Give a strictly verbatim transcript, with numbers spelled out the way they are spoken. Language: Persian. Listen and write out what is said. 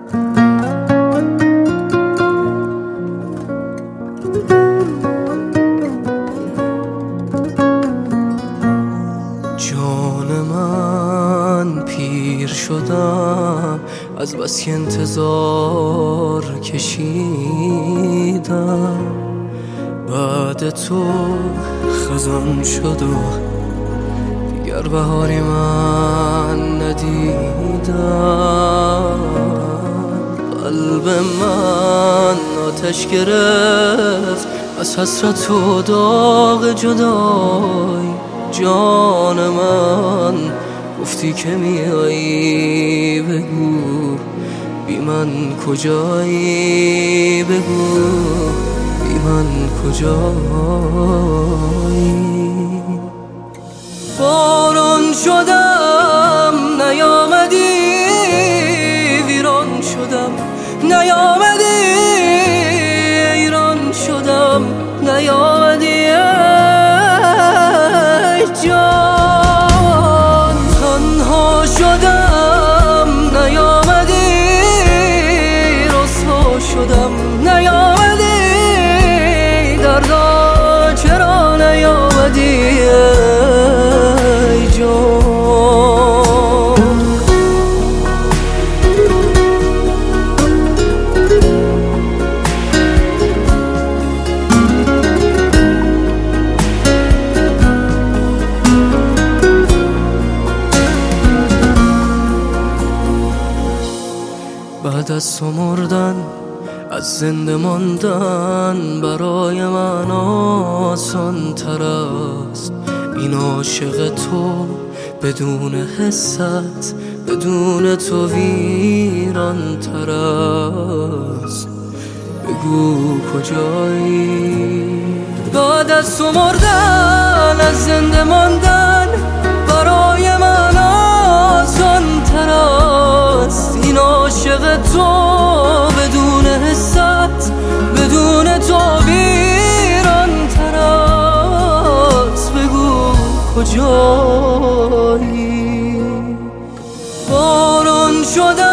جان من پیر شدم از بس که انتظار کشیدم، بعد تو خزان شد و دیگر بهاری من ندیدم. قلب من آتش گرفت از حسرت و داغ جدایی. جان من گفتی که میایی، بگو بی من کجایی، بگو بی من کجایی. باران شدم نیامدی، ویران شدم نیامدی، ایران شدم نیامدی. جان تنها شدم نیامدی، رسوا شدم نیامدی، دردا چرا نیامدی ای جان. بعد از تو مردن، از زنده ماندن برای من آسان تر است. این عاشق تو بدون حست، بدون تو ویران تر است. بگو کجایی. بعد از تو مردن، از زنده ماندن برای من آسان تر است. این عاشق تو بدون حست، بدون تو ویران تر است. بگو کجایی. باران شدم